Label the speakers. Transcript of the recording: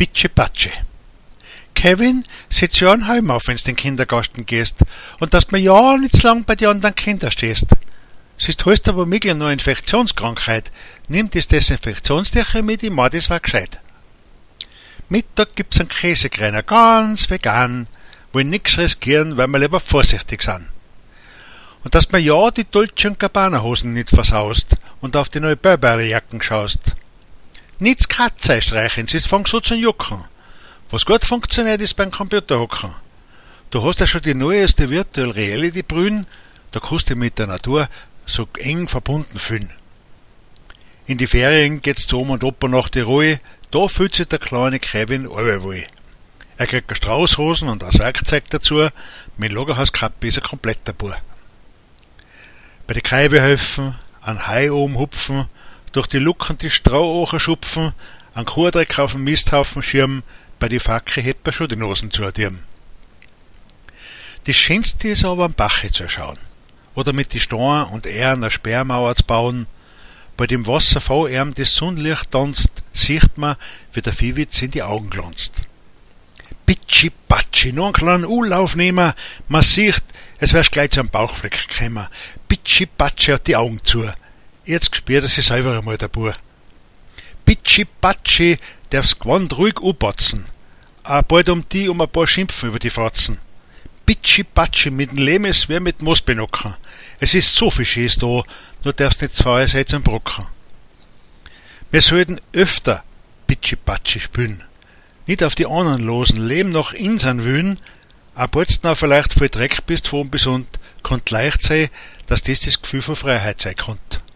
Speaker 1: Pitschi-Patschi. Kevin, setz ja einen Helm auf, wenn's den Kindergarten gehst, und dass du mir ja nicht zu lang bei den anderen Kindern stehst. Siehst, hast aber Migler noch Infektionskrankheit, nimm das Desinfektionstücher mit, ich mach das war gescheit. Mittag gibt's einen Käsekreiner, ganz vegan, wollen nix riskieren, weil wir lieber vorsichtig sind. Und dass mir ja die Dolce & Gabbana Hosen nicht versaust und auf die neue Burberry Jacken schaust. Nichts Kratze streichen, sonst fängst du zu jucken. Was gut funktioniert, ist beim Computer hocken. Du hast ja schon die neueste Virtual Reality Brühen, da kannst du mit der Natur so eng verbunden fühlen. In die Ferien geht's zu Oma und Opa nach die Ruhe, da fühlt sich der kleine Kevin wohl. Er kriegt Straußhosen und das Werkzeug dazu, mit Lagerhauskappe ist er kompletter Bur. Bei die Kaibe helfen, an Hai oben hupfen, durch die Lucken die Strohocher schupfen, an Kuhdreck auf den Misthaufen schirmen, bei die Fackel hebt er schon die Nosen zu addieren. Das Schönste ist aber am Bache zu schauen, oder mit die Steinen und Ähren eine Sperrmauer zu bauen. Bei dem Wasserfall ihm das Sonnenlicht tanzt, sieht man, wie der Viehwitz in die Augen glanzt. Pitschi-Patschi, nur einen kleinen Urlauf nehmen, man sieht, es wär's gleich zu einem Bauchfleck gekommen. Pitschi-Patschi hat die Augen zu. Jetzt spürt er sich selber einmal der Bur. Pitschi-Patschi darf's Gewand ruhig anpatzen. Auch bald um ein paar Schimpfen über die Fratzen. Pitschi-Patschi, mit dem Leben ist wie mit Moos benocken. Es ist so viel Schieß da, nur darfst nicht zu Feuer sein zum Brocken. Wir sollten öfter Pitschi-Patschi spielen. Nicht auf die anderen losen, leben noch insan wühlen, auch bald noch vielleicht voll Dreck bist von bis und, kann leicht sein, dass das Gefühl von Freiheit sein kann.